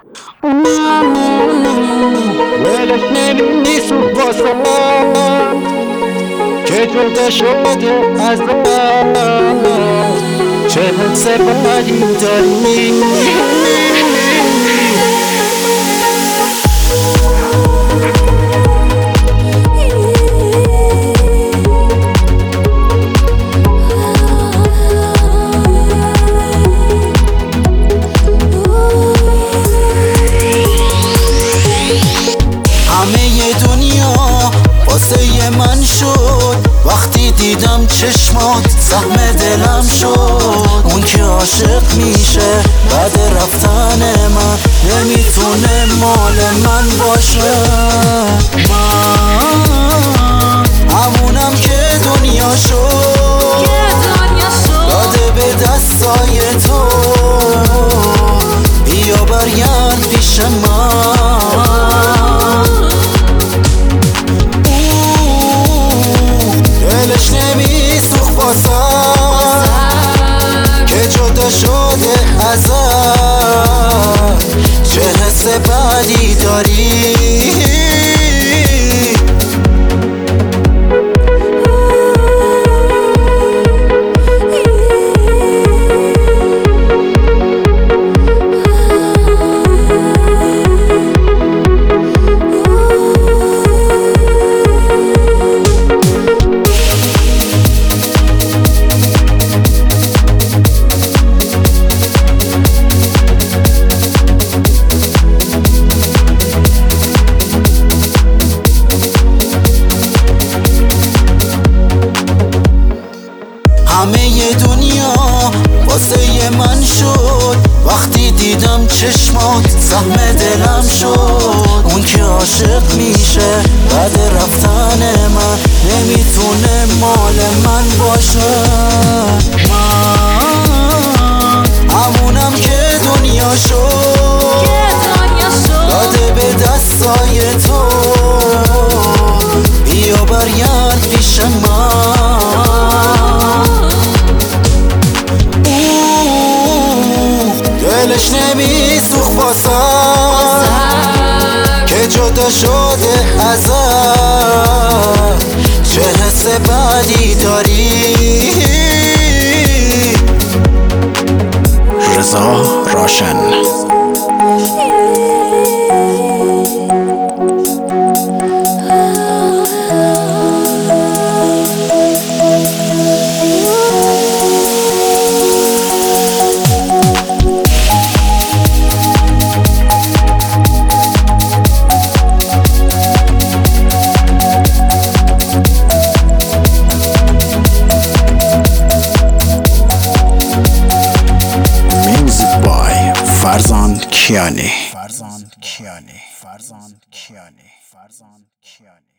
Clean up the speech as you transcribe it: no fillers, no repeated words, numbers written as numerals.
ولش نمیسو واسه که جدا شده از چه حس بدی داری. همه دنیا واسه من شد وقتی دیدم چشمات، سهم دلم شد. اون که عاشق میشه بعد رفتن من نمیتونه مال من باشه. من همونم که دنیا شد داده به دستای تو. بیا برگرد پیش من، دلش نمیسوخ واسم که جدا شده ازم. چه حس بدی داری. همه دنیا واسه من شد وقتی دیدم چشمات، سهم دلم شد. اون که عاشق میشه بعد رفتن من نمیتونه مال من باشه. من همونم که دنیا شد داده به دستای تو. بیا برگرد پیش من، دلش نمیسوخ واسم که جدا شده ازم. چه حس بدی داری. رضا راشن. فرزان کیانی.